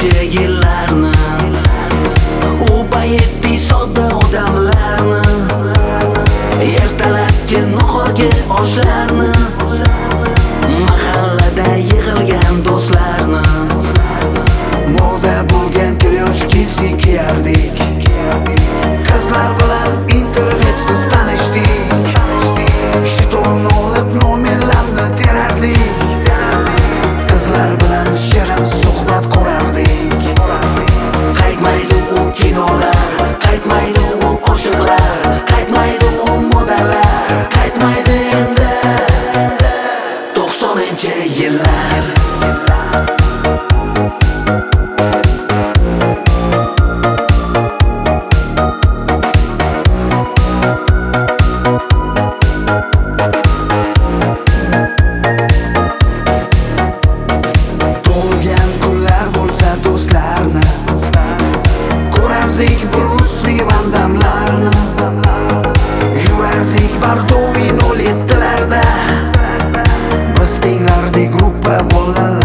yillarni, u paytdek sodda odamlarni, ertalabki nahorgi oshlarni, mahallada yig'ilgan do'stlarni, moda bo'lgan klyush jinsi kiyardik, qizlar bilan internetsiz tanishdik, shitonni olib nomerlarni terardik, qizlar bilan shirin suhbat qurardik. qaytmaydi u kinolar, qaytmaydi u qo'shiqlar, qaytmaydi u modalar, qaytmaydi endi 90-yillar. Tug'ilgan kunlar bo'lsa do'stlarni ko'rardik, Brusli Van Damlarni, yurardik Bardovi 07'larda, biz tinglardik gruppa bolalar.